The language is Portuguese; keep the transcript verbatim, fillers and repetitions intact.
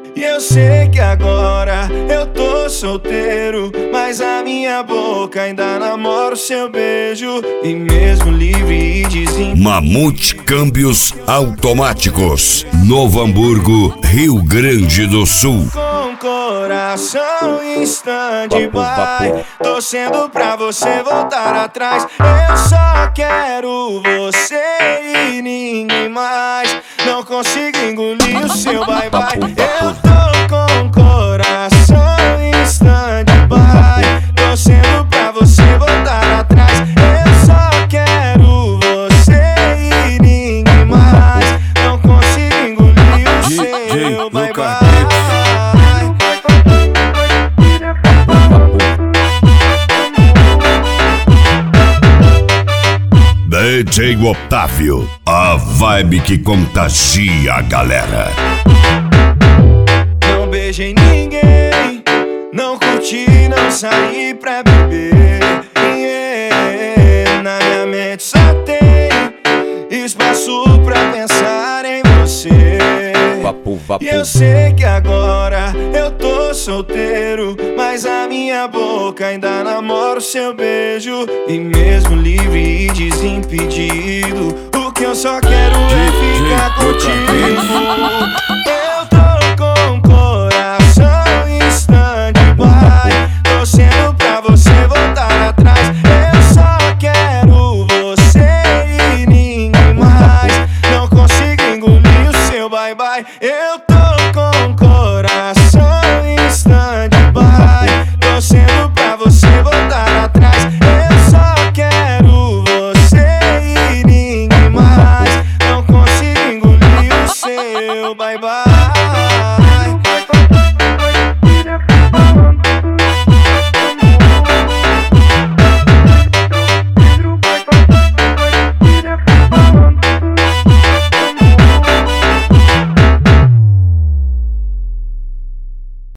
E eu sei que agora eu tô solteiro, mas a minha boca ainda namora o seu beijo. E mesmo livre e desempenhado. Mamute Câmbios Automáticos, Novo Hamburgo, Rio Grande do Sul. Com coração em stand-by, torcendo pra você voltar atrás. Eu só quero você e ninguém mais. Não consigo engolir o seu bye-bye. Eu tô com coração em stand-by, torcendo pra você voltar atrás. Eu só quero você e ninguém mais. Não consigo engolir o seu bye-bye. D J Otávio, a vibe que contagia a galera. Não beijei ninguém, não curti, não saí pra beber. Yeah, na minha mente só tem espaço pra pensar em você. Vapo, vapo. E eu sei que agora eu tô solteiro, mas a minha boca ainda namora o seu beijo. E mesmo livre e desimpedido, o que eu só quero é ficar contigo. Eu tô com coração em stand-by, torcendo pra você voltar atrás. Eu só quero você e ninguém mais. Não consigo engolir o seu bye-bye. Eu tô com coração em stand-by, torcendo pra você voltar atrás. Eu só quero você e ninguém mais. Não consigo engolir o seu bye-bye.